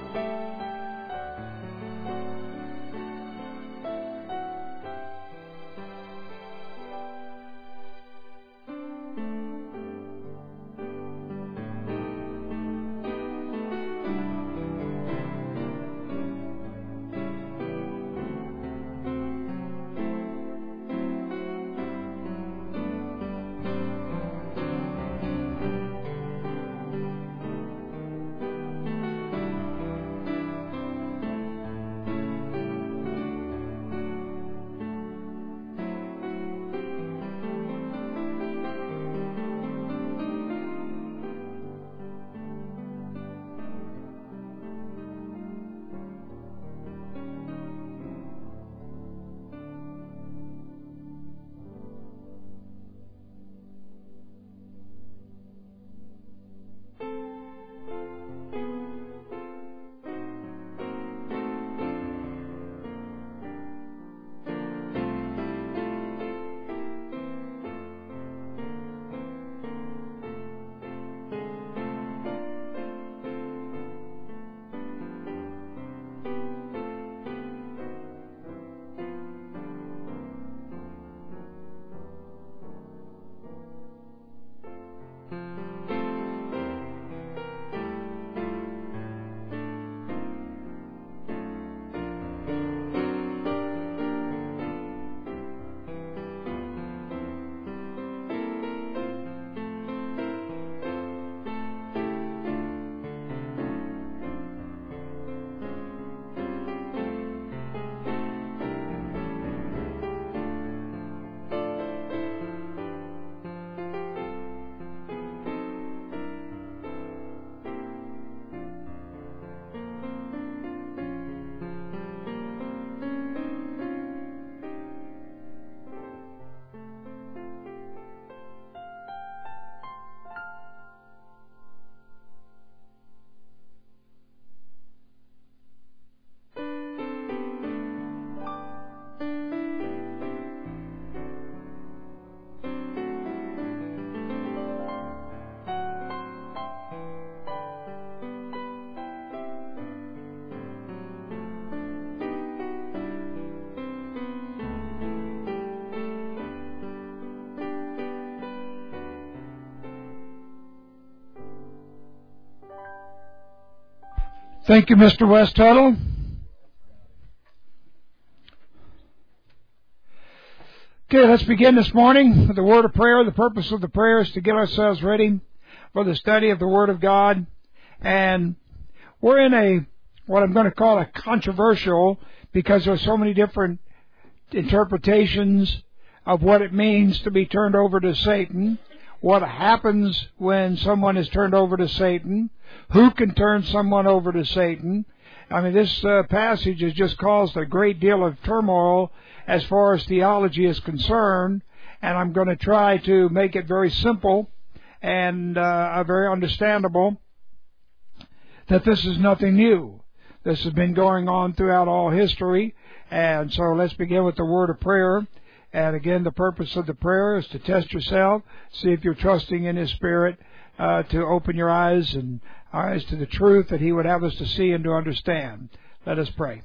Thank you, Mr. West Tuttle. Okay, let's begin this morning with the word of prayer. The purpose of the prayer is to get ourselves ready for the study of the Word of God. And we're in what I'm going to call a controversial, because there are so many different interpretations of what it means to be turned over to Satan, what happens when someone is turned over to Satan, who can turn someone over to Satan. I mean, this passage has just caused a great deal of turmoil as far as theology is concerned, and I'm going to try to make it very simple and very understandable that this is nothing new. This has been going on throughout all history, and so let's begin with the word of prayer. And again, the purpose of the prayer is to test yourself, see if you're trusting in His Spirit to open your eyes and eyes to the truth that He would have us to see and to understand. Let us pray.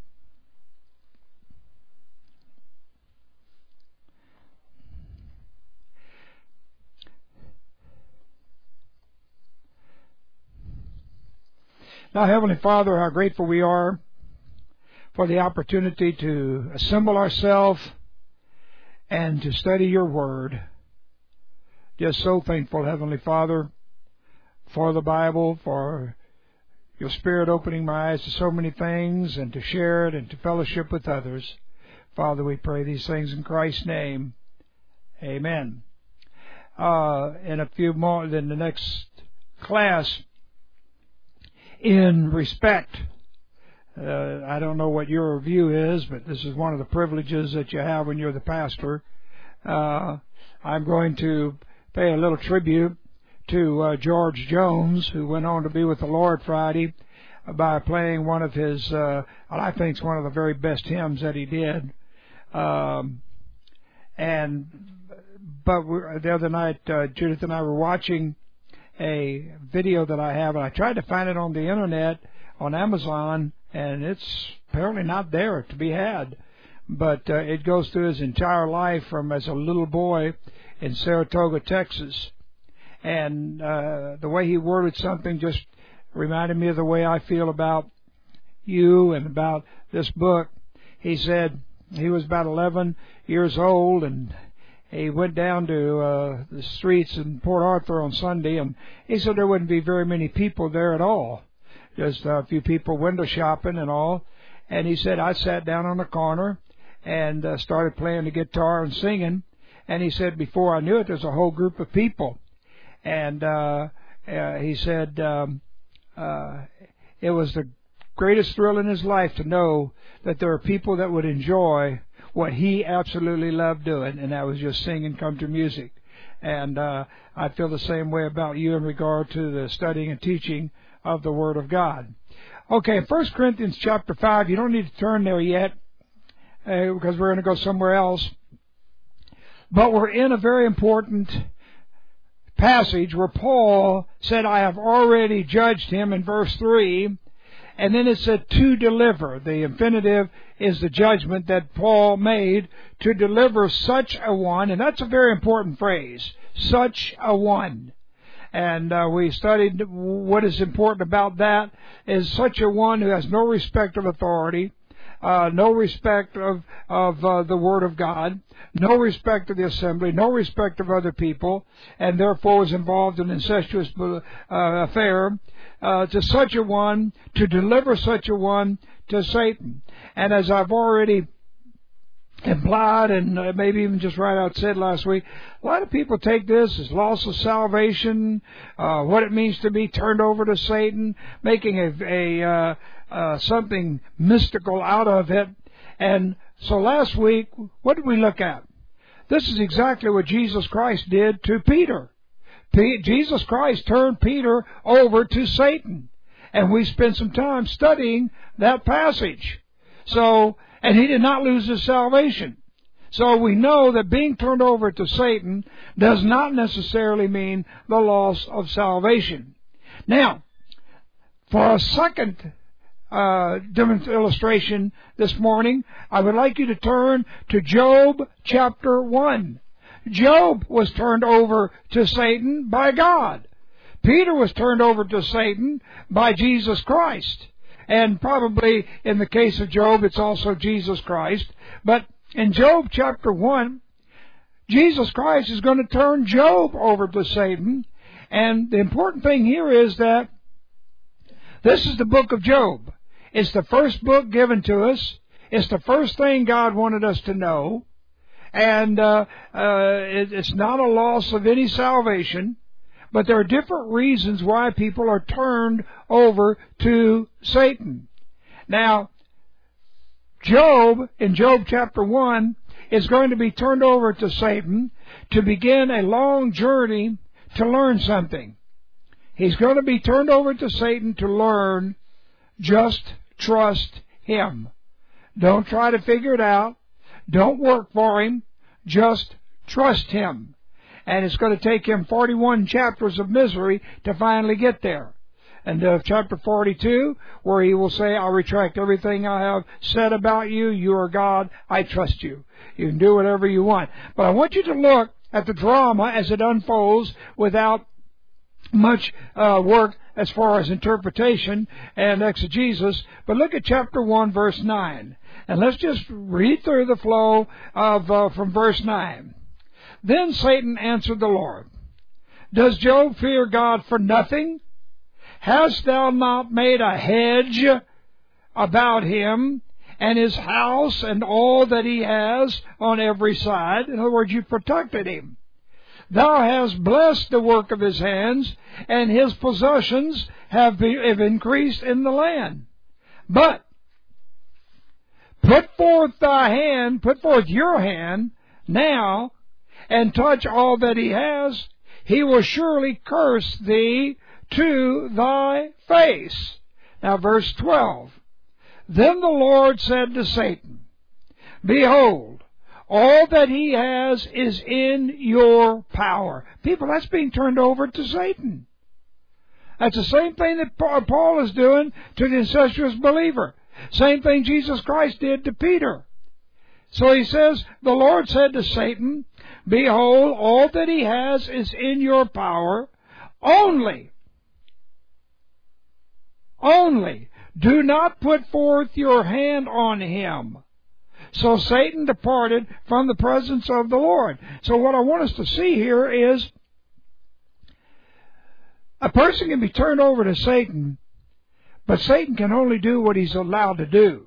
Now, Heavenly Father, how grateful we are for the opportunity to assemble ourselves and to study Your Word. Just so thankful, Heavenly Father, for the Bible, for Your Spirit opening my eyes to so many things, and to share it and to fellowship with others. Father, we pray these things in Christ's name. Amen. In a few more, in the next class, in respect, I don't know what your view is, but this is one of the privileges that you have when you're the pastor. I'm going to pay a little tribute to George Jones, who went on to be with the Lord Friday by playing one of his, I think it's one of the very best hymns that he did. But the other night, Judith and I were watching a video that I have, and I tried to find it on the internet on Amazon, and it's apparently not there to be had. But it goes through his entire life from as a little boy in Saratoga, Texas. And the way he worded something just reminded me of the way I feel about you and about this book. He said he was about 11 years old, and he went down to the streets in Port Arthur on Sunday, and he said there wouldn't be very many people there at all, just a few people window shopping and all. And he said, I sat down on the corner and started playing the guitar and singing. And he said, before I knew it, there's a whole group of people. And he said it was the greatest thrill in his life to know that there are people that would enjoy what he absolutely loved doing, and that was just sing and country music. And I feel the same way about you in regard to the studying and teaching of the Word of God. Okay, 1 Corinthians chapter 5, you don't need to turn there yet because we're going to go somewhere else. But we're in a very important passage where Paul said, I have already judged him in verse 3. And then it said, to deliver. The infinitive is the judgment that Paul made to deliver such a one. And that's a very important phrase, such a one. And we studied what is important about that is such a one who has no respect of authority, no respect of the Word of God, no respect of the assembly, no respect of other people, and therefore was involved in incestuous affair, to such a one, to deliver such a one to Satan. And as I've already implied, and maybe even just right out said last week, a lot of people take this as loss of salvation, what it means to be turned over to Satan, making a something mystical out of it. And so last week, what did we look at? This is exactly what Jesus Christ did to Peter. Jesus Christ turned Peter over to Satan. And we spent some time studying that passage. And he did not lose his salvation. So we know that being turned over to Satan does not necessarily mean the loss of salvation. Now, for a second illustration this morning, I would like you to turn to Job chapter 1. Job was turned over to Satan by God. Peter was turned over to Satan by Jesus Christ. And probably in the case of Job, it's also Jesus Christ. But in Job chapter 1, Jesus Christ is going to turn Job over to Satan. And the important thing here is that this is the book of Job. It's the first book given to us. It's the first thing God wanted us to know. And it's not a loss of any salvation. But there are different reasons why people are turned over to Satan. Now, Job, in Job chapter 1, is going to be turned over to Satan to begin a long journey to learn something. He's going to be turned over to Satan to learn, just trust him. Don't try to figure it out. Don't work for him. Just trust him. And it's going to take him 41 chapters of misery to finally get there. And chapter 42, where he will say, I'll retract everything I have said about you. You are God. I trust you. You can do whatever you want. But I want you to look at the drama as it unfolds without much work as far as interpretation and exegesis. But look at chapter 1, verse 9. And let's just read through the flow of from verse 9. Then Satan answered the Lord, Does Job fear God for nothing? Hast thou not made a hedge about him and his house and all that he has on every side? In other words, you protected him. Thou hast blessed the work of his hands, and his possessions have increased in the land. But put forth your hand now, and touch all that he has, he will surely curse thee to thy face. Now verse 12. Then the Lord said to Satan, Behold, all that he has is in your power. People, that's being turned over to Satan. That's the same thing that Paul is doing to the incestuous believer. Same thing Jesus Christ did to Peter. So he says, the Lord said to Satan, behold, all that he has is in your power. Only do not put forth your hand on him. So Satan departed from the presence of the Lord. So what I want us to see here is a person can be turned over to Satan, but Satan can only do what he's allowed to do.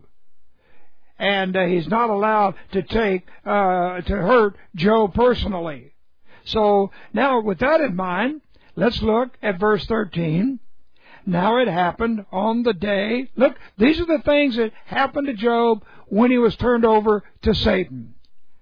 And he's not allowed to to hurt Job personally. So now with that in mind, let's look at verse 13. Now it happened on the day. Look, these are the things that happened to Job when he was turned over to Satan.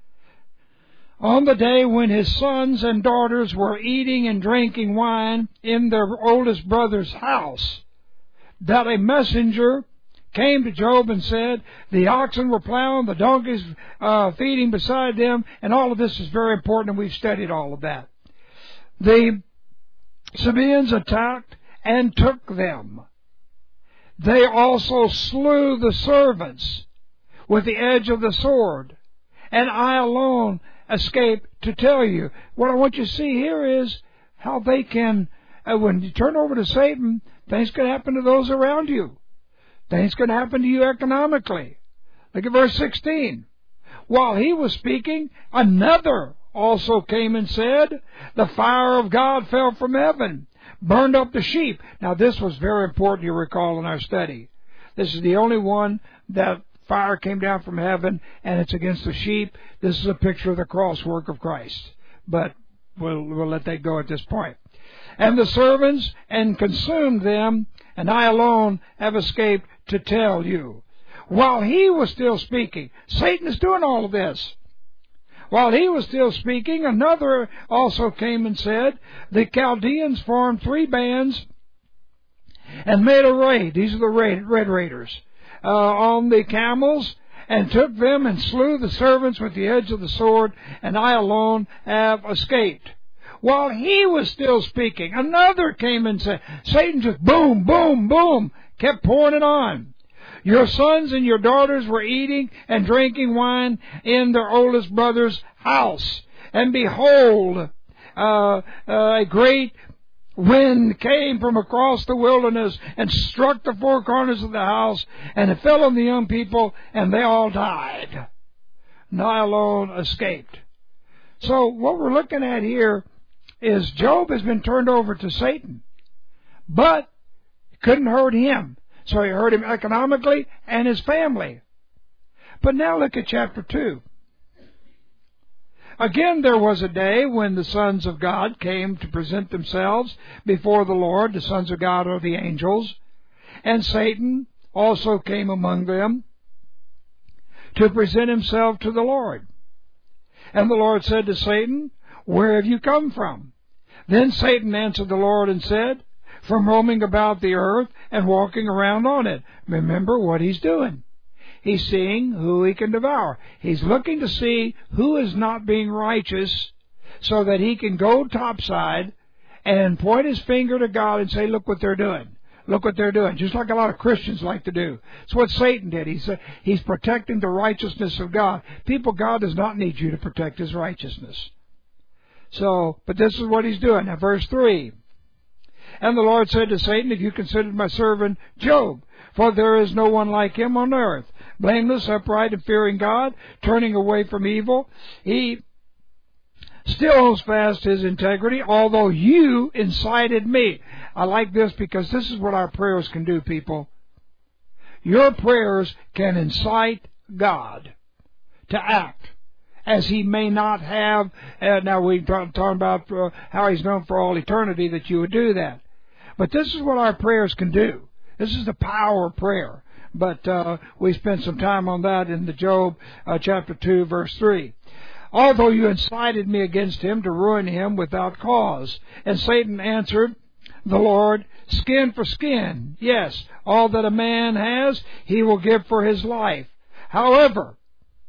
On the day when his sons and daughters were eating and drinking wine in their oldest brother's house, that a messenger came to Job and said, the oxen were plowing, the donkeys feeding beside them, and all of this is very important, and we've studied all of that. The Sabaeans attacked and took them. They also slew the servants with the edge of the sword, and I alone escaped to tell you. What I want you to see here is how they can, when you turn over to Satan, things can happen to those around you. Things can happen to you economically. Look at verse 16. While he was speaking, another also came and said, the fire of God fell from heaven, burned up the sheep. Now this was very important, you recall, in our study. This is the only one that fire came down from heaven, and it's against the sheep. This is a picture of the cross work of Christ. But we'll let that go at this point. And the servants, and consumed them, and I alone have escaped to tell you. While he was still speaking, Satan is doing all of this. While he was still speaking, another also came and said, the Chaldeans formed 3 bands and made a raid. These are the red raiders. On the camels, and took them and slew the servants with the edge of the sword, and I alone have escaped. While he was still speaking, another came and said, Satan just boom, boom, boom, kept pouring it on. Your sons and your daughters were eating and drinking wine in their oldest brother's house. And behold, a great wind came from across the wilderness and struck the 4 corners of the house, and it fell on the young people, and they all died. And I alone escaped. So what we're looking at here is Job has been turned over to Satan, but it couldn't hurt him. So he hurt him economically and his family. But now look at chapter 2. Again, there was a day when the sons of God came to present themselves before the Lord. The sons of God are the angels. And Satan also came among them to present himself to the Lord. And the Lord said to Satan, where have you come from? Then Satan answered the Lord and said, from roaming about the earth and walking around on it. Remember what he's doing. He's seeing who he can devour. He's looking to see who is not being righteous so that he can go topside and point his finger to God and say, look what they're doing. Look what they're doing. Just like a lot of Christians like to do. It's what Satan did. He's protecting the righteousness of God. People, God does not need you to protect his righteousness. So, but this is what he's doing. Now, verse 3. And the Lord said to Satan, have you considered my servant Job? For there is no one like him on earth, blameless, upright, and fearing God, turning away from evil. He still holds fast his integrity, although you incited me. I like this because this is what our prayers can do, people. Your prayers can incite God to act as he may not have. Now we're talking about how he's known for all eternity that you would do that. But this is what our prayers can do. This is the power of prayer. But we spent some time on that in the Job chapter 2, verse 3. Although you incited me against him to ruin him without cause. And Satan answered the Lord, skin for skin. Yes, all that a man has, he will give for his life. However,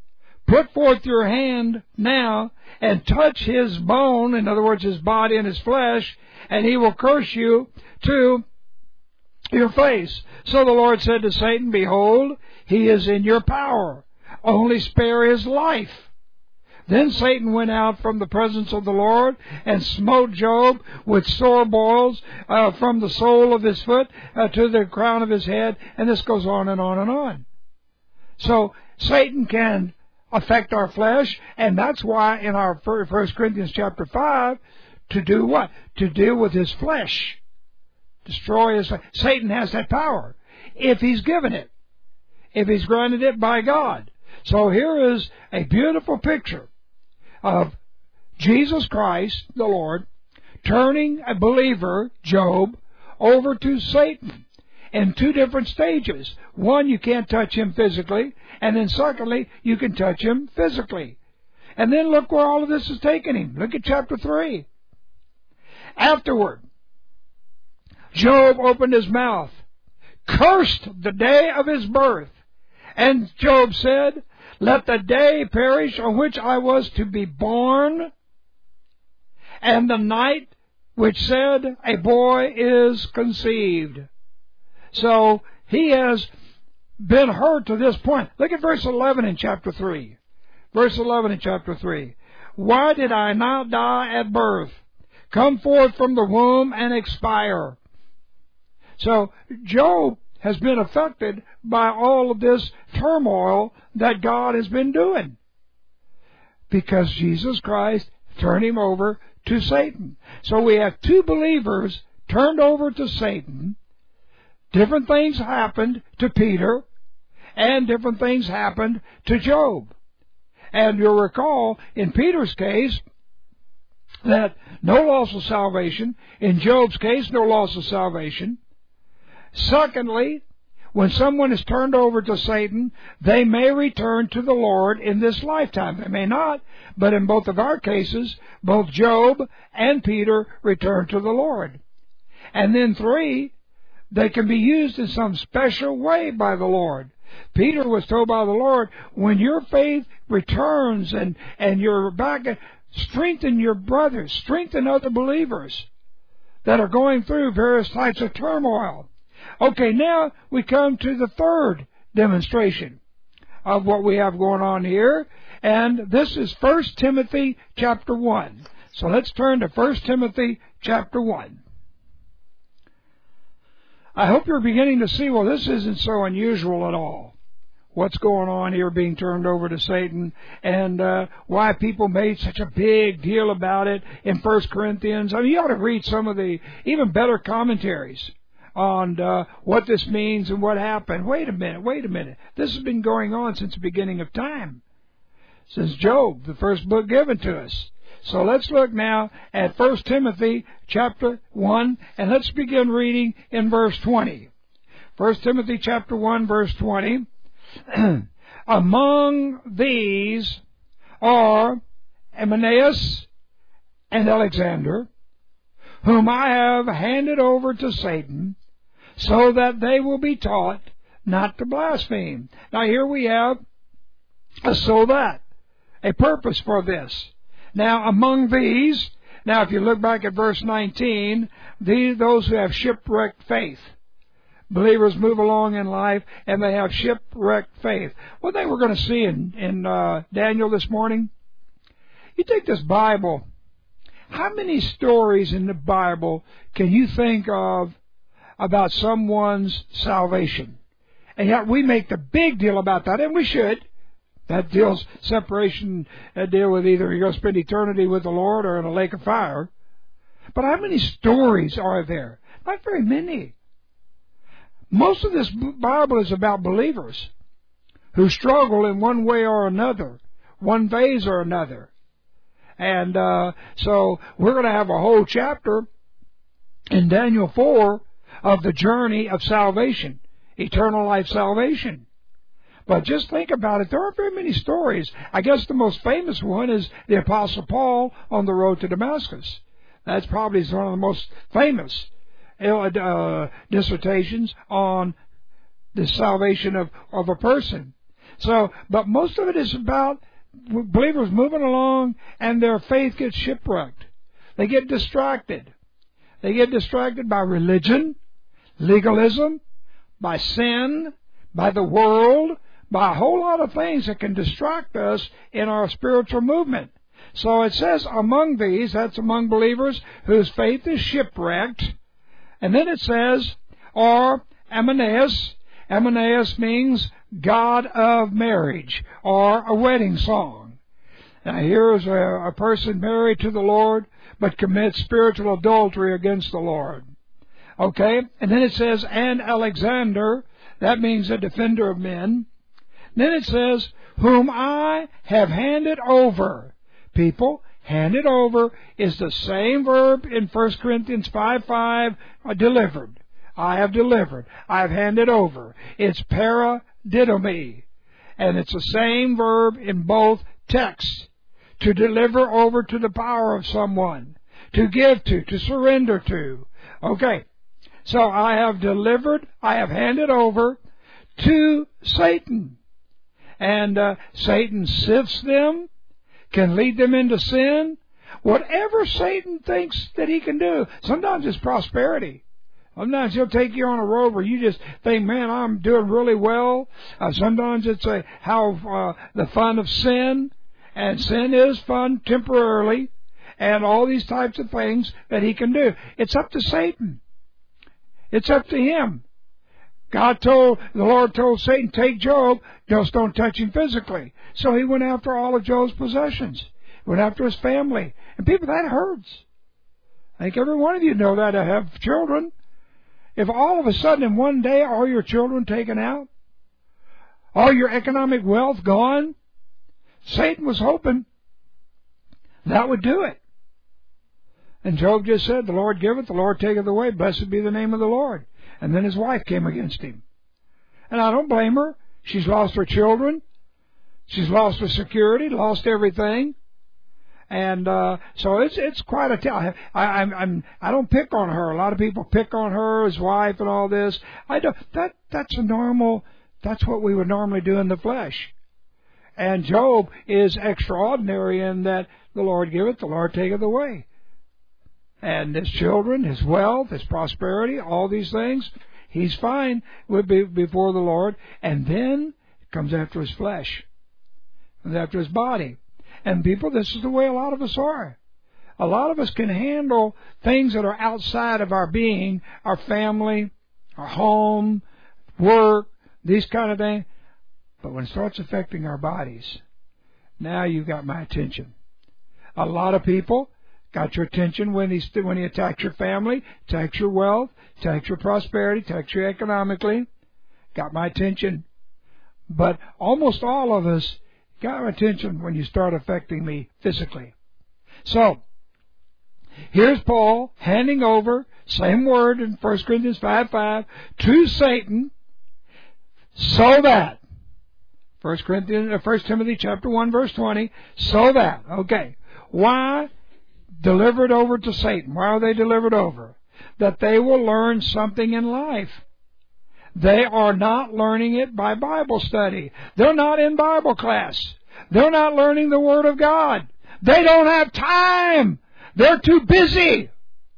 Put forth your hand now and touch his bone, in other words, his body and his flesh, and he will curse you to your face. So the Lord said to Satan, Behold, he is in your power. Only spare his life. Then Satan went out from the presence of the Lord and smote Job with sore boils from the sole of his foot to the crown of his head. And this goes on and on and on. So Satan can affect our flesh, and that's why in our 1 Corinthians chapter 5, to do what? To deal with his flesh. Destroy his flesh. Satan has that power, if he's given it, if he's granted it by God. So here is a beautiful picture of Jesus Christ, the Lord, turning a believer, Job, over to Satan in two different stages. One, you can't touch him physically, and then secondly, you can touch him physically. And then look where all of this has taken him. Look at chapter 3. Afterward, Job opened his mouth, cursed the day of his birth, and Job said, Let the day perish on which I was to be born, and the night which said, A boy is conceived. So he has been hurt to this point. Look at verse 11 in chapter 3. Verse 11 in chapter 3. Why did I not die at birth? Come forth from the womb and expire. So Job has been affected by all of this turmoil that God has been doing, because Jesus Christ turned him over to Satan. So we have two believers turned over to Satan. Different things happened to Peter, and different things happened to Job. And you'll recall, in Peter's case, that no loss of salvation. In Job's case, no loss of salvation. Secondly, when someone is turned over to Satan, they may return to the Lord in this lifetime. They may not, but in both of our cases, both Job and Peter returned to the Lord. And then 3, they can be used in some special way by the Lord. Peter was told by the Lord, when your faith returns and you're back, strengthen your brothers, strengthen other believers that are going through various types of turmoil. Okay, now we come to the third demonstration of what we have going on here, and this is 1 Timothy chapter 1. So let's turn to 1 Timothy chapter 1. I hope you're beginning to see, well, this isn't so unusual at all. What's going on here being turned over to Satan, and why people made such a big deal about it in 1 Corinthians. I mean, you ought to read some of the even better commentaries on what this means and what happened. Wait a minute. This has been going on since the beginning of time, since Job, the first book given to us. So let's look now at 1 Timothy chapter 1, and let's begin reading in verse 20. 1 Timothy chapter 1, verse 20. Among these are Hymenaeus and Alexander, whom I have handed over to Satan, so that they will be taught not to blaspheme. Now here we have a so that, a purpose for this. Now among these, now if you look back at verse 19, those who have shipwrecked faith. Believers move along in life and they have shipwrecked faith. What they were going to see in Daniel this morning, you take this Bible, how many stories in the Bible can you think of about someone's salvation? And yet we make the big deal about that, and we should. That deals separation, deal with either you're going to spend eternity with the Lord or in a lake of fire. But how many stories are there? Not very many. Most of this Bible is about believers who struggle in one way or another, one phase or another. And so we're going to have a whole chapter in Daniel 4 of the journey of salvation, eternal life salvation. But just think about it. There aren't very many stories. I guess the most famous one is the Apostle Paul on the road to Damascus. That's probably one of the most famous dissertations on the salvation of a person. So, but most of it is about believers moving along and their faith gets shipwrecked. They get distracted. They get distracted by religion, legalism, by sin, by the world, by a whole lot of things that can distract us in our spiritual movement. So it says among these, that's among believers whose faith is shipwrecked. And then it says, or Hymenaeus. Hymenaeus means God of marriage, or a wedding song. Now here is a person married to the Lord, but commits spiritual adultery against the Lord. Okay? And then it says, and Alexander, that means a defender of men. Then it says, whom I have handed over. People, handed over is the same verb in 1 Corinthians 5:5, delivered. I have delivered. I have handed over. It's paradidomi. And it's the same verb in both texts. To deliver over to the power of someone. To give to surrender to. Okay. So I have delivered, I have handed over to Satan. And Satan sifts them, can lead them into sin. Whatever Satan thinks that he can do. Sometimes it's prosperity. Sometimes he'll take you on a road where you just think, man, I'm doing really well. Sometimes it's the fun of sin. And sin is fun temporarily. And all these types of things that he can do. It's up to Satan. It's up to him. The Lord told Satan, take Job, just don't touch him physically. So he went after all of Job's possessions. Went after his family. And people, that hurts. I think every one of you know that, have children. If all of a sudden in one day all your children taken out, all your economic wealth gone, Satan was hoping that would do it. And Job just said, the Lord giveth, the Lord taketh away, blessed be the name of the Lord. And then his wife came against him. And I don't blame her. She's lost her children. She's lost her security, lost everything. And so it's quite a tell. I don't pick on her. A lot of people pick on her, his wife, and all this. I don't. That's a normal. That's what we would normally do in the flesh. And Job is extraordinary in that the Lord giveth, the Lord taketh away. And his children, his wealth, his prosperity, all these things, he's fine before the Lord. And then it comes after his flesh, comes after his body. And people, this is the way a lot of us are. A lot of us can handle things that are outside of our being, our family, our home, work, these kind of things. But when it starts affecting our bodies, now you've got my attention. A lot of people got your attention when he attacks your family, attacks your wealth, attacks your prosperity, attacks you economically. Got my attention. But almost all of us got my attention when you start affecting me physically. So, here's Paul handing over, same word in 1 Corinthians 5:5, to Satan, so that, 1 Timothy chapter 1 verse 20, so that, okay, why delivered over to Satan? Why are they delivered over? That they will learn something in life. They are not learning it by Bible study. They're not in Bible class. They're not learning the Word of God. They don't have time. They're too busy.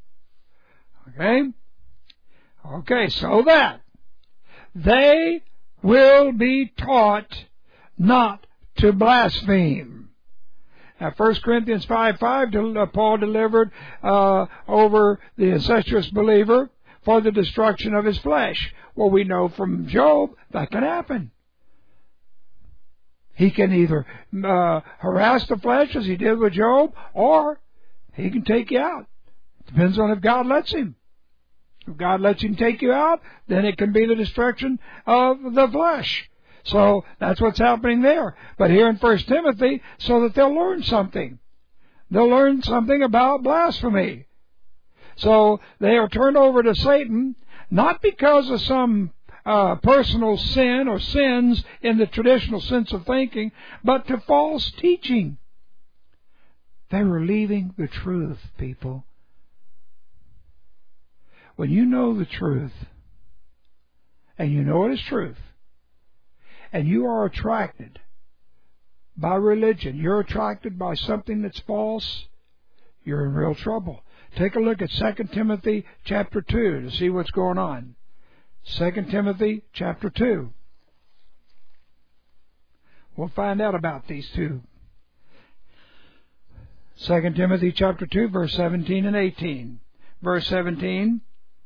Okay, so that they will be taught not to blaspheme. Now, 1 Corinthians 5:5, Paul delivered over the incestuous believer for the destruction of his flesh. Well, we know from Job that can happen. He can either harass the flesh as he did with Job, or he can take you out. Depends on if God lets him. If God lets him take you out, then it can be the destruction of the flesh. So that's what's happening there. But here in 1 Timothy, so that they'll learn something. They'll learn something about blasphemy. So they are turned over to Satan, not because of some personal sin or sins in the traditional sense of thinking, but to false teaching. They were leaving the truth, people. When you know the truth, and you know it is truth, and you are attracted by religion, you're attracted by something that's false, you're in real trouble. Take a look at 2 Timothy chapter 2 to see what's going on. 2 Timothy chapter 2. We'll find out about these two. 2 Timothy chapter 2, verse 17 and 18. Verse 17.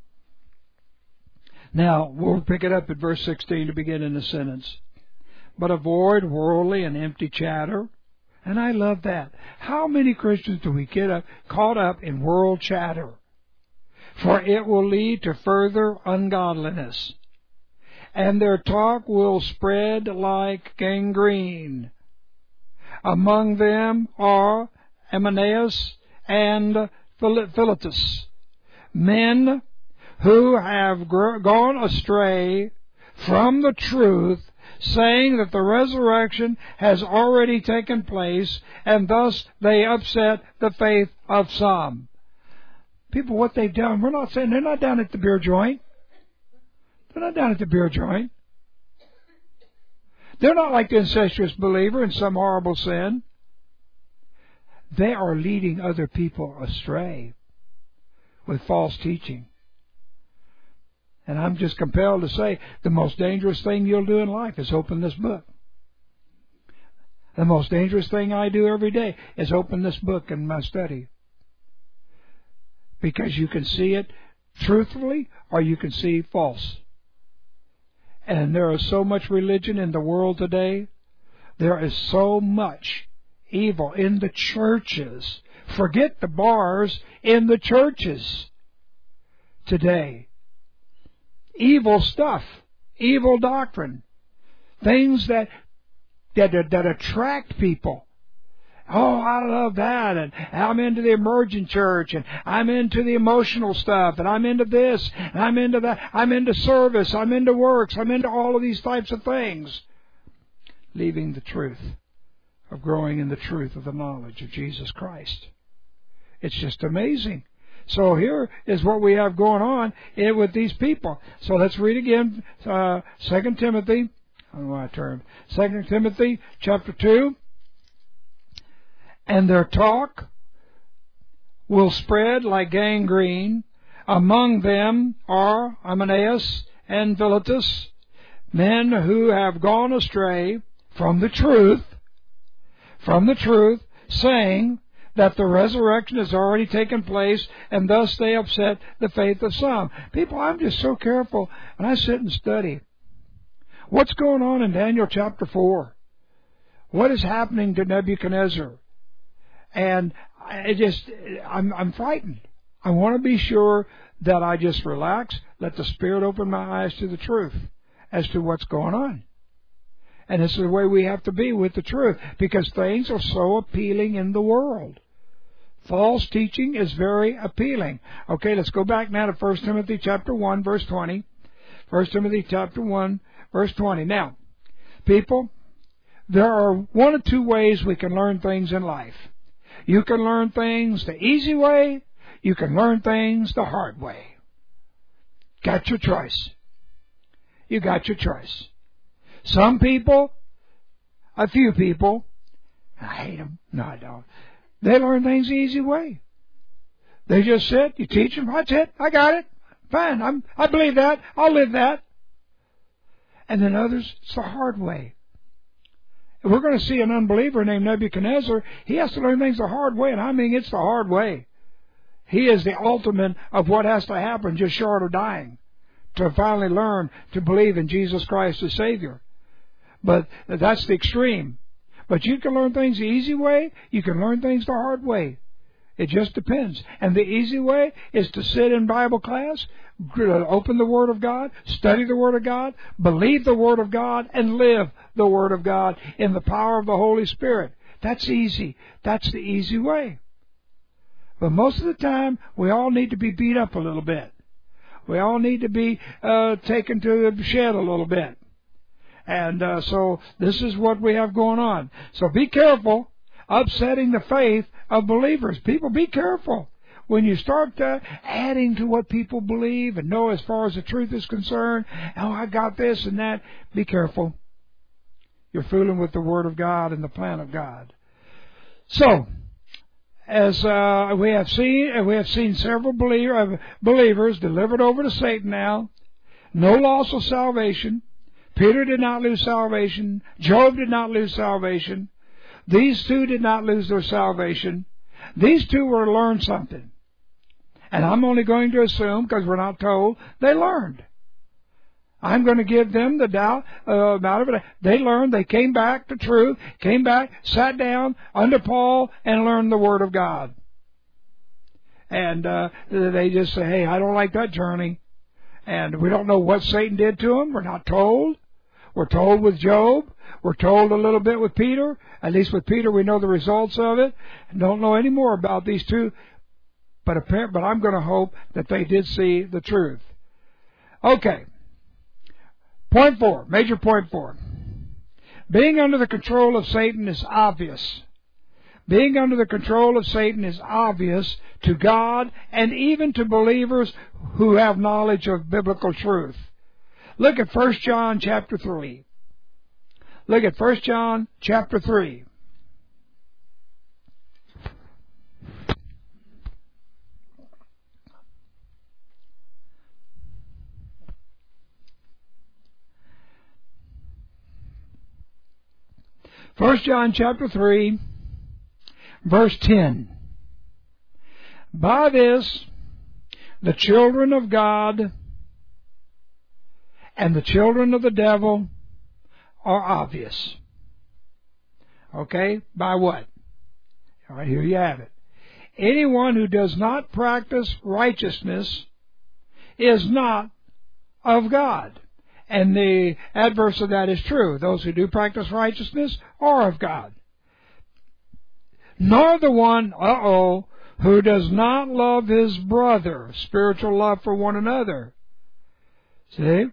Now, we'll pick it up at verse 16 to begin in the sentence. But avoid worldly and empty chatter. And I love that. How many Christians do we get caught up in world chatter? For it will lead to further ungodliness. And their talk will spread like gangrene. Among them are Hymenaeus and Philetus, men who have gone astray from the truth, saying that the resurrection has already taken place, and thus they upset the faith of some. People, what they've done, we're not saying they're not down at the beer joint. They're not down at the beer joint. They're not like the incestuous believer in some horrible sin. They are leading other people astray with false teaching. And I'm just compelled to say the most dangerous thing you'll do in life is open this book. The most dangerous thing I do every day is open this book in my study. Because you can see it truthfully or you can see false. And there is so much religion in the world today. There is so much evil in the churches. Forget the bars, in the churches today. Evil stuff, evil doctrine, things that attract people. Oh, I love that, and I'm into the emergent church, and I'm into the emotional stuff, and I'm into this, and I'm into that, I'm into service, I'm into works, I'm into all of these types of things. Leaving the truth of growing in the truth of the knowledge of Jesus Christ. It's just amazing. So here is what we have going on with these people. So let's read again 2 Timothy. I don't know why I turned. 2 Timothy chapter 2. And their talk will spread like gangrene. Among them are Hymenaeus and Philetus, men who have gone astray from the truth, saying that the resurrection has already taken place, and thus they upset the faith of some. People, I'm just so careful when I sit and study. What's going on in Daniel chapter 4? What is happening to Nebuchadnezzar? And I'm frightened. I want to be sure that I just relax, let the Spirit open my eyes to the truth as to what's going on. And this is the way we have to be with the truth, because things are so appealing in the world. False teaching is very appealing. Okay, let's go back now to 1 Timothy chapter 1, verse 20. 1 Timothy chapter 1, verse 20. Now, people, there are one of two ways we can learn things in life. You can learn things the easy way. You can learn things the hard way. Got your choice. You got your choice. Some people, a few people, I hate them. No, I don't. They learn things the easy way. They just sit, you teach them, that's it, I got it, fine, I believe that, I'll live that. And then others, it's the hard way. If we're going to see an unbeliever named Nebuchadnezzar, he has to learn things the hard way, and I mean it's the hard way. He is the ultimate of what has to happen just short of dying, to finally learn to believe in Jesus Christ as Savior. But that's the extreme. But you can learn things the easy way. You can learn things the hard way. It just depends. And the easy way is to sit in Bible class, open the Word of God, study the Word of God, believe the Word of God, and live the Word of God in the power of the Holy Spirit. That's easy. That's the easy way. But most of the time, we all need to be beat up a little bit. We all need to be taken to the shed a little bit. And so this is what we have going on. So be careful upsetting the faith of believers. People, be careful. When you start adding to what people believe and know as far as the truth is concerned, oh, I got this and that, be careful. You're fooling with the Word of God and the plan of God. So, as we have seen several believers delivered over to Satan now. No loss of salvation. Peter did not lose salvation. Job did not lose salvation. These two did not lose their salvation. These two were to learn something. And I'm only going to assume, because we're not told, they learned. I'm going to give them the doubt about it. They learned, they came back to truth, came back, sat down under Paul, and learned the Word of God. And they just say, hey, I don't like that journey. And we don't know what Satan did to them. We're not told. We're told with Job. We're told a little bit with Peter. At least with Peter we know the results of it. And don't know any more about these two. But I'm going to hope that they did see the truth. Okay. Point 4. Major point 4. Being under the control of Satan is obvious. Being under the control of Satan is obvious to God and even to believers who have knowledge of biblical truth. Look at 1 John chapter 3. Look at 1 John chapter 3. First John chapter 3, verse 10. By this, the children of God and the children of the devil are obvious. Okay? By what? All right, here you have it. Anyone who does not practice righteousness is not of God. And the adverse of that is true. Those who do practice righteousness are of God. Nor the one, who does not love his brother, spiritual love for one another. See?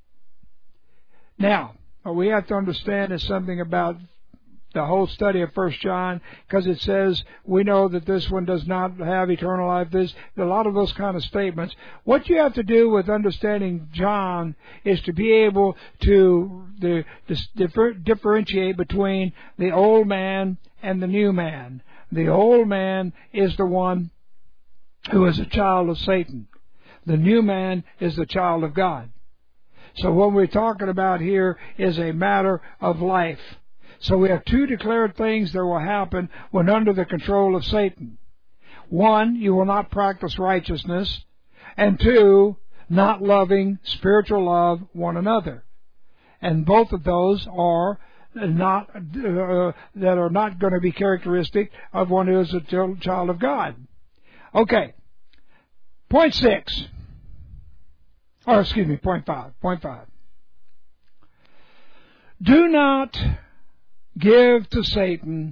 Now, what we have to understand is something about the whole study of 1 John, because it says we know that this one does not have eternal life. There's a lot of those kind of statements. What you have to do with understanding John is to be able to differentiate between the old man and the new man. The old man is the one who is a child of Satan. The new man is the child of God. So what we're talking about here is a matter of life. So we have two declared things that will happen when under the control of Satan. One, you will not practice righteousness. And two, not loving spiritual love one another. And both of those are not going to be characteristic of one who is a child of God. Okay. Point 5. Point 5. Do not give to Satan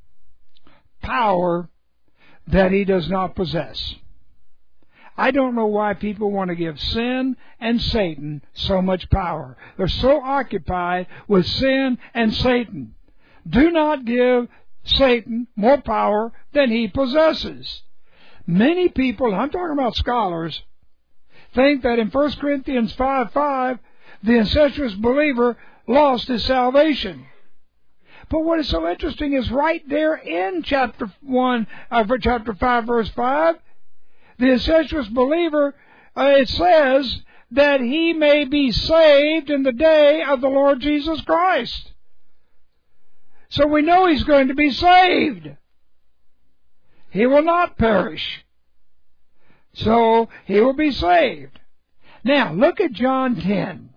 power that he does not possess. I don't know why people want to give sin and Satan so much power. They're so occupied with sin and Satan. Do not give Satan more power than he possesses. Many people, I'm talking about scholars, think that in 1 Corinthians 5:5, the incestuous believer lost his salvation. But what is so interesting is right there in chapter 5, verse 5, the incestuous believer, it says that he may be saved in the day of the Lord Jesus Christ. So we know he's going to be saved. He will not perish. So he will be saved. Now, look at John 10.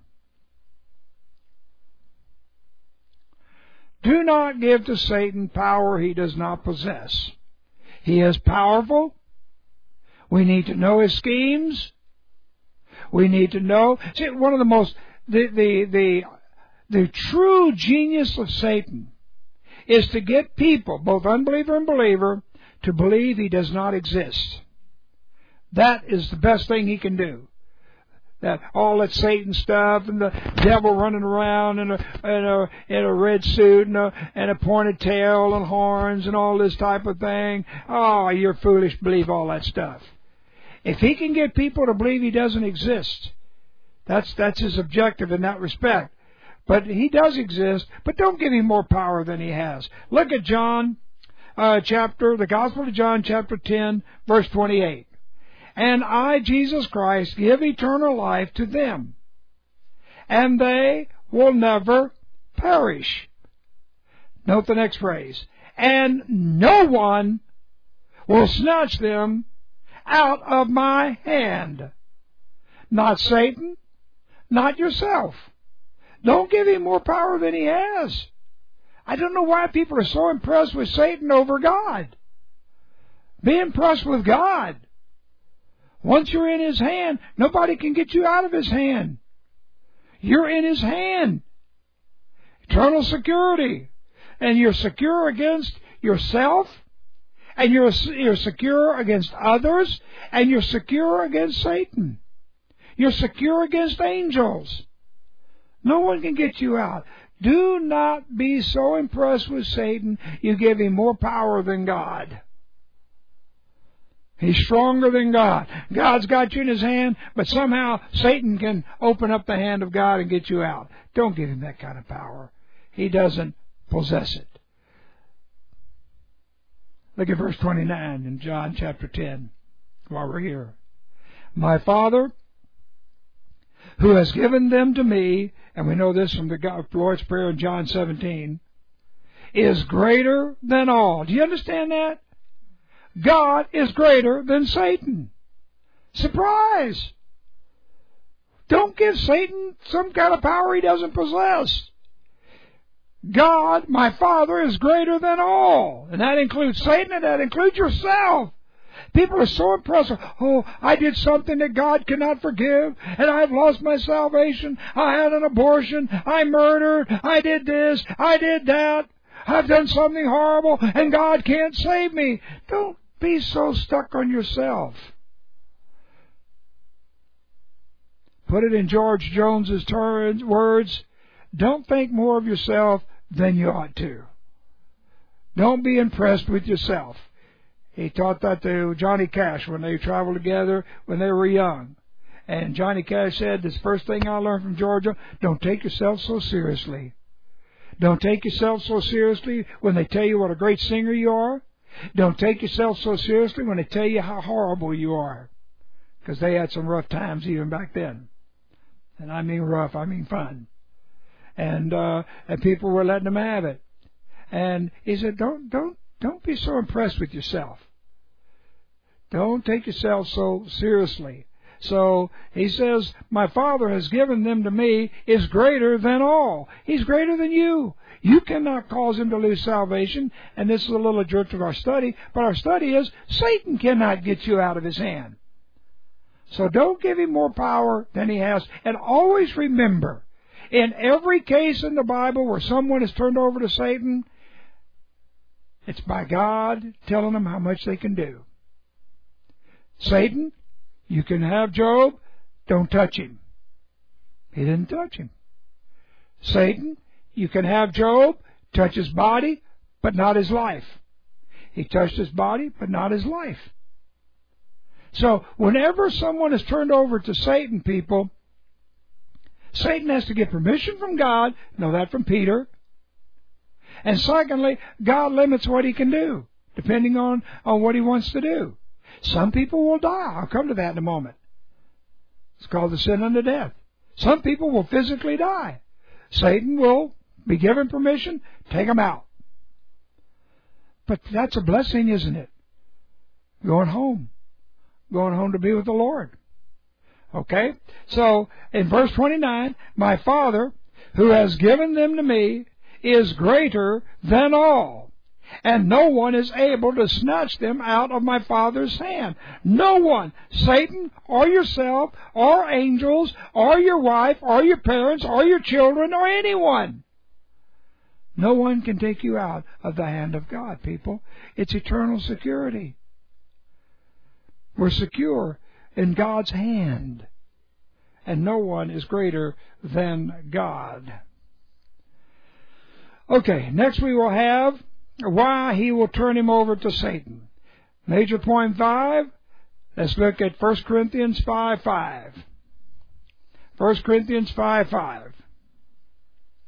Do not give to Satan power he does not possess. He is powerful. We need to know his schemes. We need to know. See, one of the most, the true genius of Satan is to get people, both unbeliever and believer, to believe he does not exist. That is the best thing he can do. That all that Satan stuff and the devil running around in a red suit and a pointed tail and horns and all this type of thing. Oh, you're foolish. Believe all that stuff. If he can get people to believe he doesn't exist, that's his objective in that respect. But he does exist, but don't give him more power than he has. Look at John the Gospel of John, chapter 10, verse 28. And I, Jesus Christ, give eternal life to them, and they will never perish. Note the next phrase. And no one will snatch them out of my hand. Not Satan, not yourself. Don't give him more power than he has. I don't know why people are so impressed with Satan over God. Be impressed with God. Once you're in his hand, nobody can get you out of his hand. You're in his hand. Eternal security. And you're secure against yourself, and you're secure against others, and you're secure against Satan. You're secure against angels. No one can get you out. Do not be so impressed with Satan you give him more power than God. He's stronger than God. God's got you in his hand, but somehow Satan can open up the hand of God and get you out. Don't give him that kind of power. He doesn't possess it. Look at verse 29 in John chapter 10 while we're here. My Father, who has given them to me, and we know this from the Lord's Prayer in John 17, is greater than all. Do you understand that? God is greater than Satan. Surprise! Don't give Satan some kind of power he doesn't possess. God, my Father, is greater than all. And that includes Satan, and that includes yourself. People are so impressed. Oh, I did something that God cannot forgive, and I've lost my salvation. I had an abortion. I murdered. I did this. I did that. I've done something horrible, and God can't save me. Don't be so stuck on yourself. Put it in George Jones's words. Don't think more of yourself than you ought to. Don't be impressed with yourself. He taught that to Johnny Cash when they traveled together when they were young. And Johnny Cash said, this first thing I learned from Georgia, don't take yourself so seriously. Don't take yourself so seriously when they tell you what a great singer you are. Don't take yourself so seriously when they tell you how horrible you are. Because they had some rough times even back then. And I mean rough, I mean fun. And people were letting them have it. And he said, don't be so impressed with yourself. Don't take yourself so seriously. So he says, my Father has given them to me is greater than all. He's greater than you. You cannot cause him to lose salvation. And this is a little adjournment of our study. But our study is Satan cannot get you out of his hand. So don't give him more power than he has. And always remember, in every case in the Bible where someone is turned over to Satan, it's by God telling them how much they can do. Satan, you can have Job, don't touch him. He didn't touch him. Satan, you can have Job, touch his body, but not his life. He touched his body, but not his life. So whenever someone is turned over to Satan, people, Satan has to get permission from God. Know that from Peter. And secondly, God limits what he can do, depending on what he wants to do. Some people will die. I'll come to that in a moment. It's called the sin unto death. Some people will physically die. Satan will be given permission, take them out. But that's a blessing, isn't it? Going home. Going home to be with the Lord. Okay? So, in verse 29, my Father, who has given them to me, is greater than all, and no one is able to snatch them out of my Father's hand. No one, Satan or yourself or angels or your wife or your parents or your children or anyone. No one can take you out of the hand of God, people. It's eternal security. We're secure in God's hand, and no one is greater than God. Okay, next we will have why he will turn him over to Satan. Major point 5, let's look at 1 Corinthians 5:5. 1 Corinthians 5:5.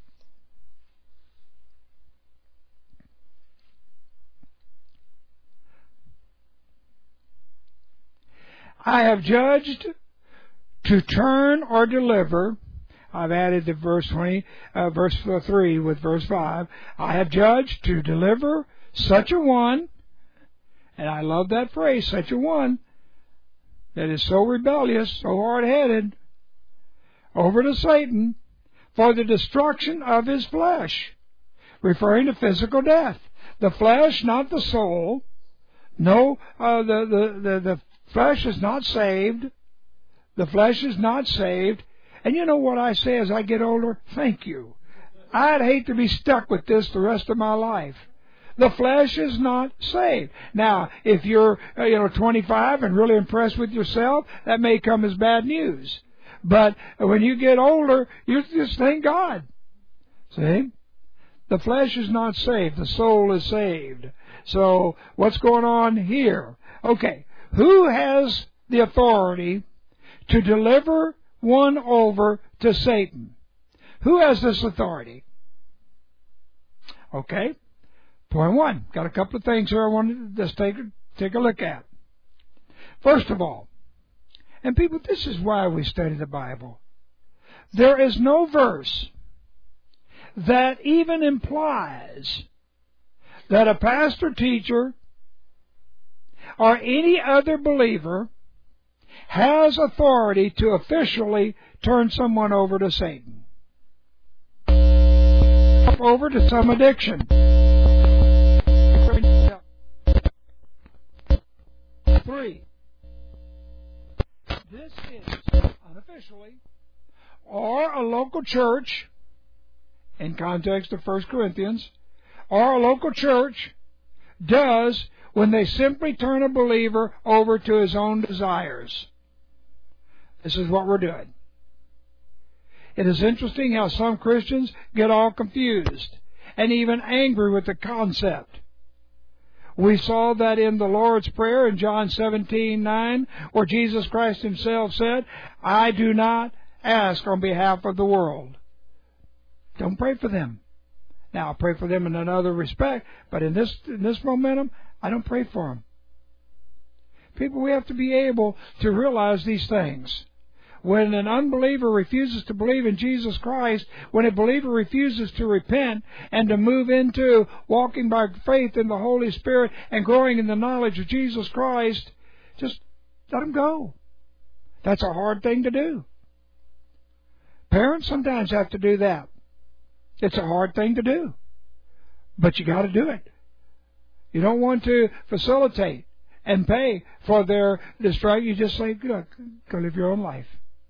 I have judged to turn or deliver. I've added the verse 3 with verse 5. I have judged to deliver such a one, and I love that phrase, such a one, that is so rebellious, so hard-headed, over to Satan for the destruction of his flesh, referring to physical death. The flesh, not the soul. No, the flesh is not saved. The flesh is not saved. And you know what I say as I get older? Thank you. I'd hate to be stuck with this the rest of my life. The flesh is not saved. Now, if you're 25 and really impressed with yourself, that may come as bad news. But when you get older, you just thank God. See? The flesh is not saved. The soul is saved. So, what's going on here? Okay. Who has the authority to deliver one over to Satan? Who has this authority? Okay. Point 1. Got a couple of things here I wanted to just take a look at. First of all, and people, this is why we study the Bible. There is no verse that even implies that a pastor, teacher, or any other believer has authority to officially turn someone over to Satan, over to some addiction. 3. This is unofficially, or a local church, in context of 1 Corinthians, or a local church does when they simply turn a believer over to his own desires. This is what we're doing. It is interesting how some Christians get all confused and even angry with the concept. We saw that in the Lord's Prayer in John 17:9, where Jesus Christ Himself said, I do not ask on behalf of the world. Don't pray for them. Now, I'll pray for them in another respect, but in this momentum, I don't pray for them. People, we have to be able to realize these things. When an unbeliever refuses to believe in Jesus Christ, when a believer refuses to repent and to move into walking by faith in the Holy Spirit and growing in the knowledge of Jesus Christ, just let them go. That's a hard thing to do. Parents sometimes have to do that. It's a hard thing to do. But you got to do it. You don't want to facilitate and pay for their destruction. You just say, look, go live your own life.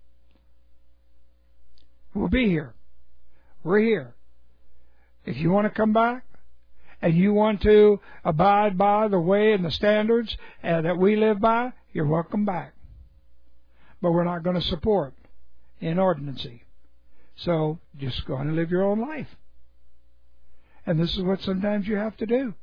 We'll be here. We're here. If you want to come back and you want to abide by the way and the standards that we live by, you're welcome back. But we're not going to support inordinancy. So just go on and live your own life. And this is what sometimes you have to do.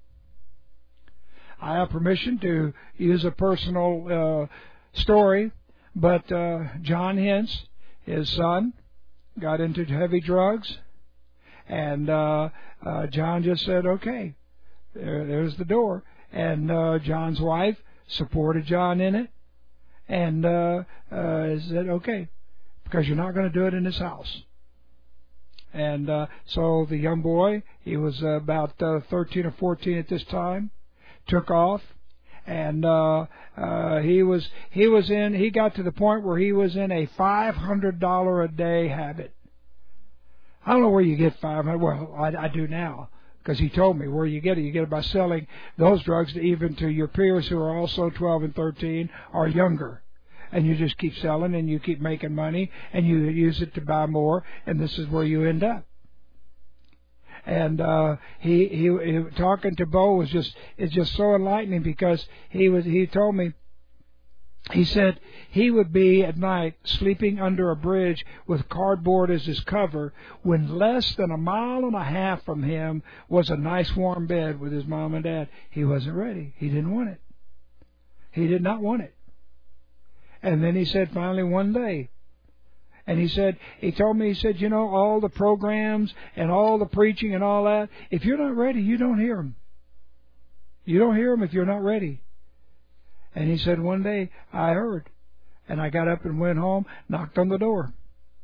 I have permission to use a personal story, but John Hintz, his son, got into heavy drugs, and John just said, okay, there's the door. And John's wife supported John in it, and said, okay, because you're not going to do it in this house. And so the young boy, he was about 13 or 14 at this time, took off, and he got to the point where he was in a $500 a day habit. I don't know where you get $500. Well, I do now, because he told me where you get it. You get it by selling those drugs even to your peers who are also 12 and 13 or younger. And you just keep selling, and you keep making money, and you use it to buy more, and this is where you end up. And he talking to Bo was just so enlightening, because he told me, he said he would be at night sleeping under a bridge with cardboard as his cover, when less than 1.5 miles from him was a nice warm bed with his mom and dad. He wasn't ready. He didn't want it. He did not want it. And then he said finally one day, and he told me, you know, all the programs and all the preaching and all that, if you're not ready, you don't hear them. You don't hear them if you're not ready. And he said, one day I heard, and I got up and went home, knocked on the door,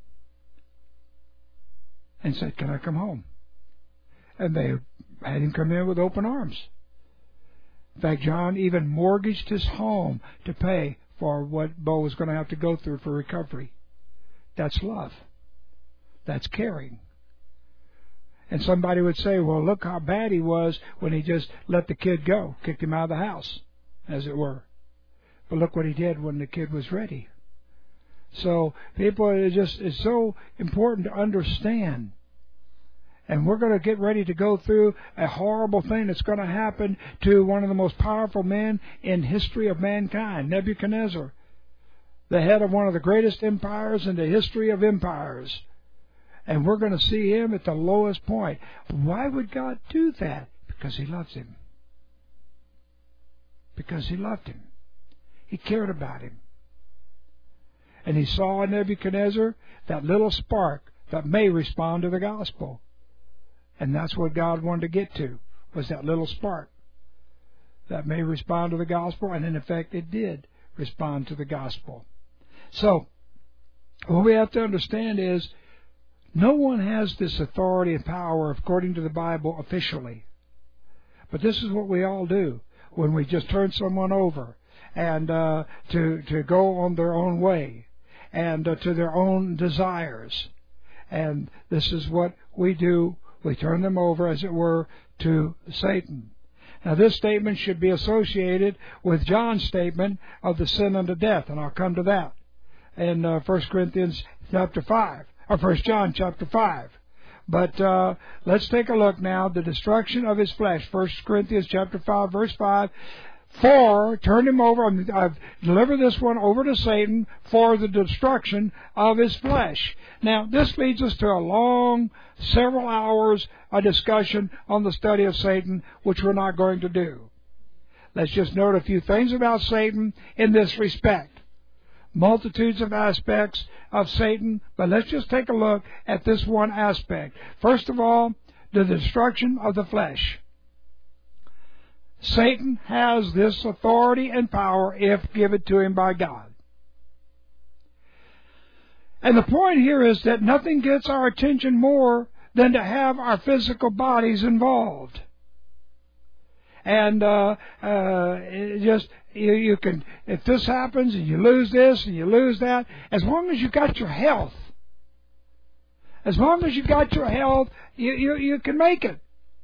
and said, can I come home? And they had him come in with open arms. In fact, John even mortgaged his home to pay for what Bo was going to have to go through for recovery. That's love. That's caring. And somebody would say, well, look how bad he was when he just let the kid go, kicked him out of the house, as it were. But look what he did when the kid was ready. So, people, it's so important to understand. And we're going to get ready to go through a horrible thing that's going to happen to one of the most powerful men in history of mankind, Nebuchadnezzar, the head of one of the greatest empires in the history of empires. And we're going to see him at the lowest point. Why would God do that? Because He loves him. Because He loved him. He cared about him. And He saw in Nebuchadnezzar that little spark that may respond to the gospel. And that's what God wanted to get to, was that little spark that may respond to the gospel. And in effect, it did respond to the gospel. So, what we have to understand is, no one has this authority and power, according to the Bible, officially. But this is what we all do when we just turn someone over and to go on their own way and to their own desires. And this is what we do. We turn them over, as it were, to Satan. Now, this statement should be associated with John's statement of the sin unto death, and I'll come to that in 1 Corinthians chapter 5, or 1 John chapter 5. But let's take a look now, the destruction of his flesh. 1 Corinthians chapter 5, verse 5. For, turn him over, I've delivered this one over to Satan for the destruction of his flesh. Now, this leads us to a long, several hours of discussion on the study of Satan, which we're not going to do. Let's just note a few things about Satan in this respect. Multitudes of aspects of Satan, but let's just take a look at this one aspect. First of all, the destruction of the flesh. Satan has this authority and power if given to him by God. And the point here is that nothing gets our attention more than to have our physical bodies involved. And you can, if this happens and you lose this and you lose that, as long as you got your health, you can make it.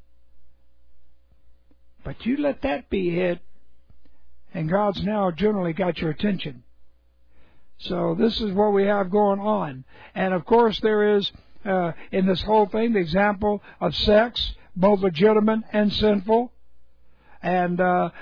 But you let that be hit, and God's now generally got your attention. So this is what we have going on. And of course there is, in this whole thing, the example of sex, both legitimate and sinful. And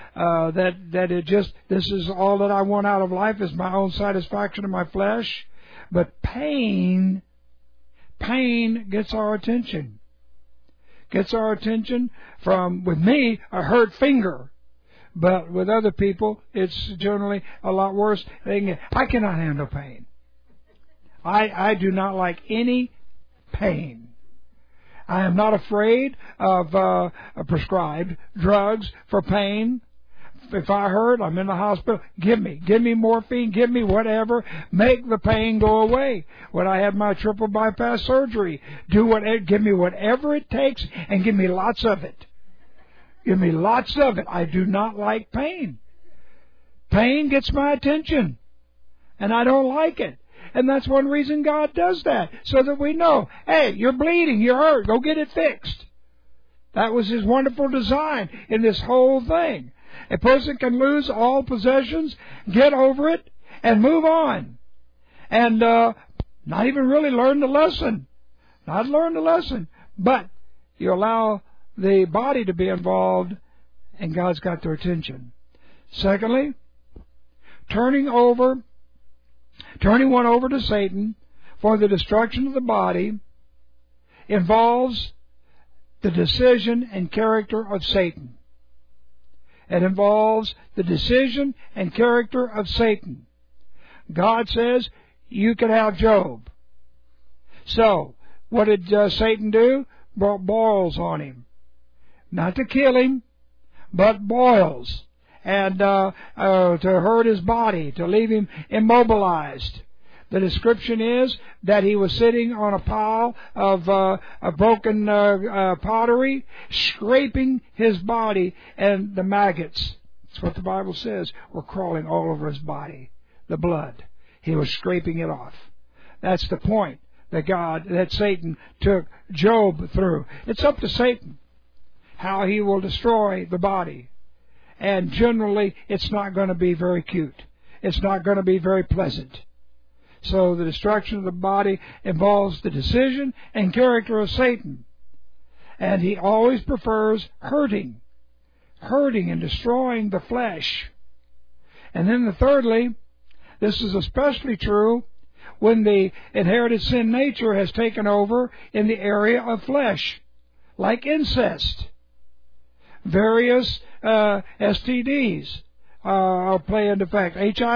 this is all that I want out of life, is my own satisfaction of my flesh. But pain gets our attention. Gets our attention from, with me, a hurt finger. But with other people, it's generally a lot worse. I cannot handle pain. I do not like any pain. I am not afraid of prescribed drugs for pain. If I hurt, I'm in the hospital. Give me morphine, give me whatever. Make the pain go away. When I had my triple bypass surgery, give me whatever it takes, and give me lots of it. Give me lots of it. I do not like pain. Pain gets my attention, and I don't like it. And that's one reason God does that, so that we know, hey, you're bleeding, you're hurt, go get it fixed. That was His wonderful design in this whole thing. A person can lose all possessions, get over it, and move on. And not even really learn the lesson. Not learn the lesson. But you allow the body to be involved, and God's got their attention. Secondly, turning one over to Satan for the destruction of the body involves the decision and character of Satan. It involves the decision and character of Satan. God says, you can have Job. So, what did Satan do? Brought boils on him. Not to kill him, but boils. and to hurt his body, to leave him immobilized. The description is that he was sitting on a pile of broken pottery, scraping his body, and the maggots, that's what the Bible says, were crawling all over his body. The blood. He was scraping it off. That's the point that Satan took Job through. It's up to Satan how he will destroy the body. And generally, it's not going to be very cute. It's not going to be very pleasant. So the destruction of the body involves the decision and character of Satan. And he always prefers hurting and destroying the flesh. And then thirdly, this is especially true when the inherited sin nature has taken over in the area of flesh, like incest. Various STDs are playing into effect.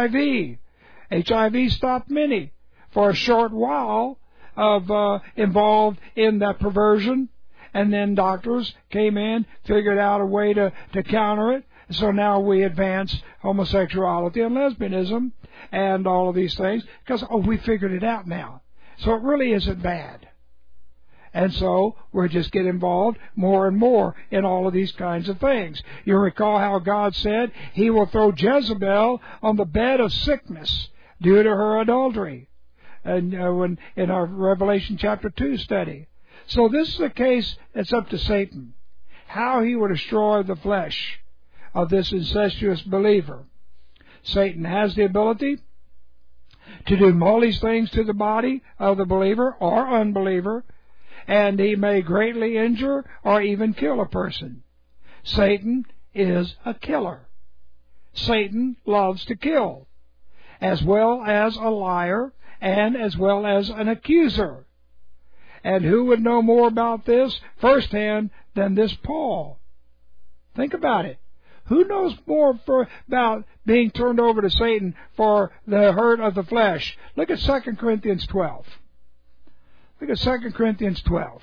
HIV stopped many for a short while of involved in that perversion, and then doctors came in, figured out a way to counter it. So now we advance homosexuality and lesbianism and all of these things because, we figured it out now. So it really isn't bad. And so we're just getting involved more and more in all of these kinds of things. You recall how God said He will throw Jezebel on the bed of sickness due to her adultery, and when in our Revelation chapter 2 study. So this is a case that's up to Satan, how he will destroy the flesh of this incestuous believer. Satan has the ability to do all these things to the body of the believer or unbeliever, and he may greatly injure or even kill a person. Satan is a killer. Satan loves to kill, as well as a liar and as well as an accuser. And who would know more about this firsthand than this Paul? Think about it. Who knows more about being turned over to Satan for the hurt of the flesh? Look at 2 Corinthians 12. Look at 2 Corinthians 12.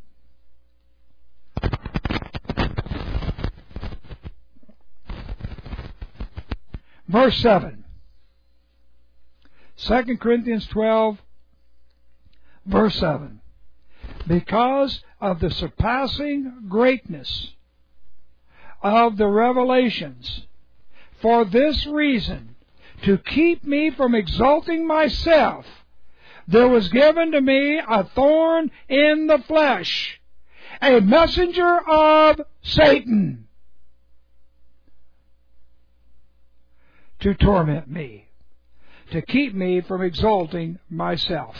Verse 7. 2 Corinthians 12, verse 7. Because of the surpassing greatness of the revelations, for this reason, to keep me from exalting myself, there was given to me a thorn in the flesh, a messenger of Satan, to torment me, to keep me from exalting myself.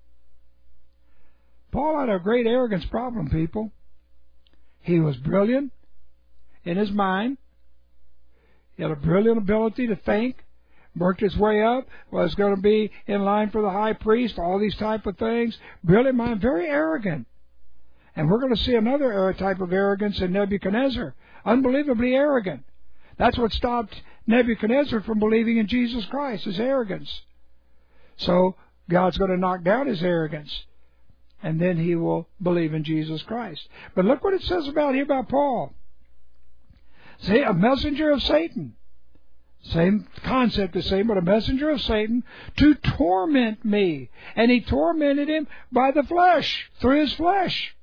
Paul had a great arrogance problem, people. He was brilliant in his mind. He had a brilliant ability to think, worked his way up, was going to be in line for the high priest, all these type of things. Brilliant mind, very arrogant. And we're going to see another type of arrogance in Nebuchadnezzar. Unbelievably arrogant. That's what stopped Nebuchadnezzar from believing in Jesus Christ, his arrogance. So God's going to knock down his arrogance, and then he will believe in Jesus Christ. But look what it says about Paul. See, a messenger of Satan. Same concept the same, but a messenger of Satan to torment me. And he tormented him by the flesh, through his flesh.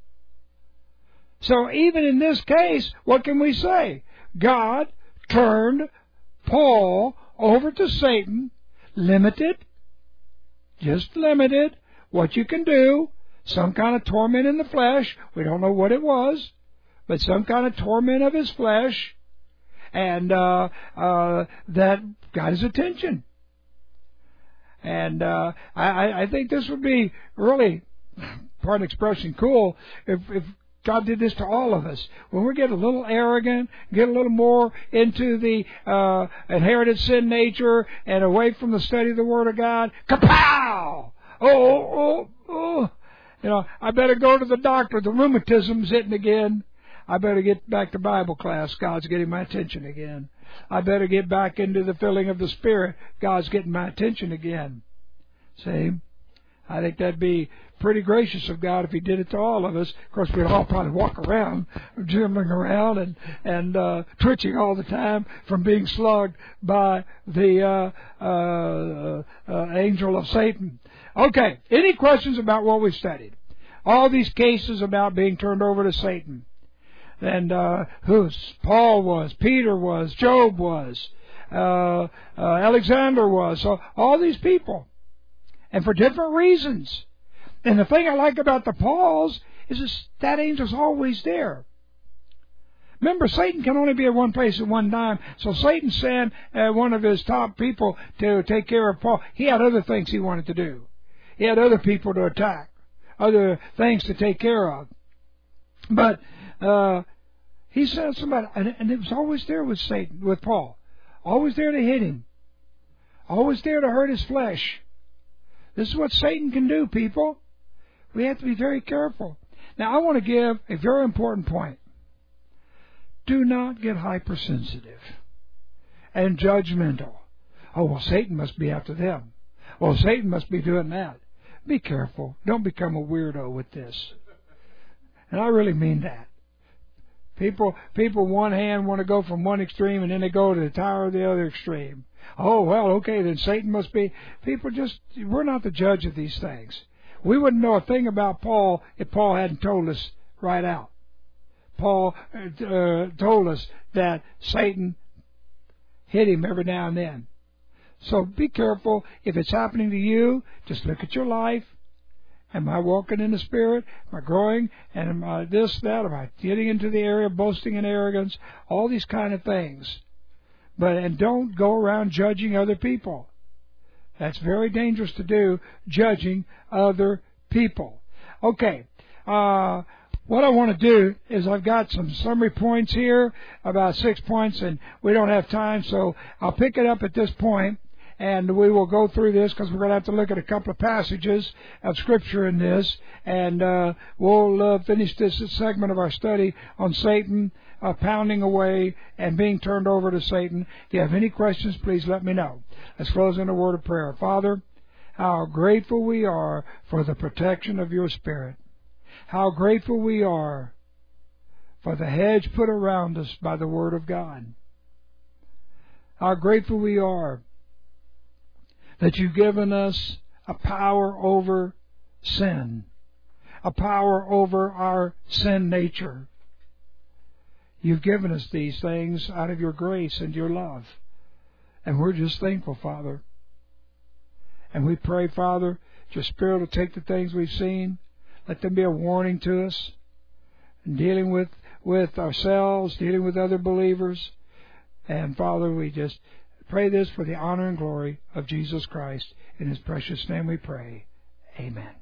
So even in this case, what can we say? God turned Paul over to Satan, limited, just limited, what you can do, some kind of torment in the flesh. We don't know what it was, but some kind of torment of his flesh, and that got his attention. And I think this would be really, pardon the expression, cool if God did this to all of us. When we get a little arrogant, get a little more into the inherited sin nature and away from the study of the Word of God, kapow! Oh. You know, I better go to the doctor. The rheumatism's hitting again. I better get back to Bible class. God's getting my attention again. I better get back into the filling of the Spirit. God's getting my attention again. See? I think that'd be pretty gracious of God if He did it to all of us. Of course, we'd all probably walk around, jimbling around and twitching all the time from being slugged by the angel of Satan. Okay, any questions about what we studied? All these cases about being turned over to Satan. And who Paul was, Peter was, Job was, Alexander was. So all these people. And for different reasons. And the thing I like about the Pauls is that angel's always there. Remember, Satan can only be at one place at one time. So Satan sent one of his top people to take care of Paul. He had other things he wanted to do. He had other people to attack, other things to take care of. But he sent somebody, and it was always there with Satan, with Paul. Always there to hit him. Always there to hurt his flesh. This is what Satan can do, people. We have to be very careful. Now, I want to give a very important point. Do not get hypersensitive and judgmental. Oh, well, Satan must be after them. Well, Satan must be doing that. Be careful. Don't become a weirdo with this. And I really mean that. People one hand want to go from one extreme and then they go to the tower of the other extreme. Oh, well, okay, then Satan must be. We're not the judge of these things. We wouldn't know a thing about Paul if Paul hadn't told us right out. Paul told us that Satan hit him every now and then. So be careful. If it's happening to you, just look at your life. Am I walking in the Spirit? Am I growing? And am I this, that? Am I getting into the area of boasting and arrogance? All these kind of things. And don't go around judging other people. That's very dangerous to do, judging other people. Okay. What I want to do is I've got some summary points here, about 6 points, and we don't have time, so I'll pick it up at this point. And we will go through this because we're going to have to look at a couple of passages of Scripture in this. And we'll finish this segment of our study on Satan pounding away and being turned over to Satan. If you have any questions, please let me know. Let's close in a word of prayer. Father, how grateful we are for the protection of your Spirit. How grateful we are for the hedge put around us by the Word of God. How grateful we are that you've given us a power over sin, a power over our sin nature. You've given us these things out of your grace and your love. And we're just thankful, Father. And we pray, Father, your Spirit will take the things we've seen, let them be a warning to us in dealing with ourselves, dealing with other believers. And, Father, we just pray this for the honor and glory of Jesus Christ. In His precious name we pray. Amen.